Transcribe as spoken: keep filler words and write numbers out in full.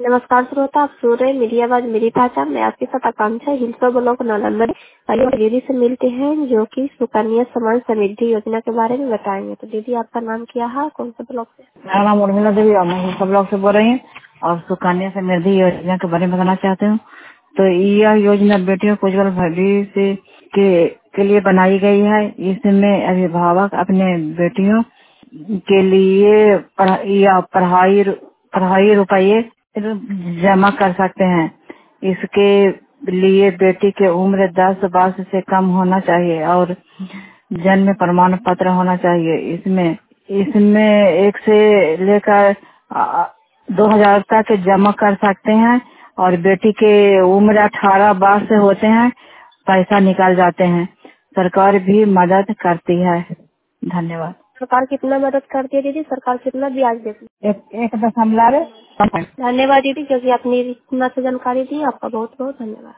नमस्कार श्रोता, आप सुन रहे हैं मेरी आवाज मेरी पहचान। मैं आपके साथ आकांक्षा हिल्सो ब्लॉक नालंदा आइए दीदी से मिलते हैं जो कि सुकन्या समाज समृद्धि योजना के बारे में बताएंगे। तो दीदी आपका नाम क्या है, कौन से ब्लॉक से? मेरा नाम उर्मिला देवी और मैं हिल्सा ब्लॉक से बोल रही हूँ और सुकन्या समृद्धि योजना के बारे में बताना चाहती हूँ। तो यह योजना बेटियों को उज्जवल भविष्य के, के लिए बनाई गई है। इसमें अभिभावक अपने बेटियों के लिए पढ़ा, या पढ़ाई पढ़ाई रुपये जमा कर सकते हैं। इसके लिए बेटी की उम्र दस वर्ष से कम होना चाहिए और जन्म प्रमाण पत्र होना चाहिए। इसमें इसमें एक से लेकर दो हजार तक जमा कर सकते हैं और बेटी के उम्र अठारह वर्ष से होते हैं पैसा निकाल जाते हैं। सरकार भी मदद करती है। धन्यवाद। सरकार कितना मदद करती है दीदी? सरकार कितना ब्याज देती है? एक, एक दशमलव धन्यवाद दीदी, क्योंकि आपने इतना से जानकारी दी। आपका बहुत बहुत धन्यवाद।